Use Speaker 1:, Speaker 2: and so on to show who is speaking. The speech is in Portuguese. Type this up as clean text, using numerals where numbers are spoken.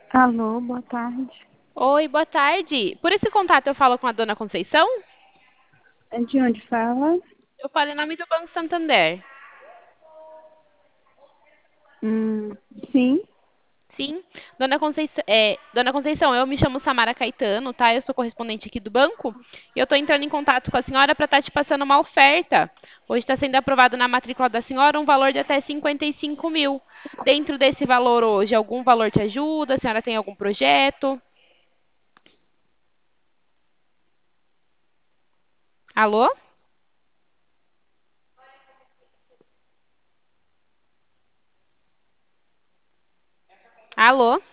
Speaker 1: Alô, boa tarde.
Speaker 2: Oi, boa tarde. Por esse contato eu falo com a dona Conceição?
Speaker 1: É de onde fala?
Speaker 2: Eu falo em nome do Banco Santander.
Speaker 1: Hum, sim.
Speaker 2: Sim. Dona Conceição, eu me chamo Samara Caetano, tá? Eu sou correspondente aqui do banco. E eu estou entrando em contato com a senhora para estar te passando uma oferta. Hoje está sendo aprovado na matrícula da senhora um valor de até 55 mil. Dentro desse valor hoje, algum valor te ajuda? A senhora tem algum projeto? Alô? Alô?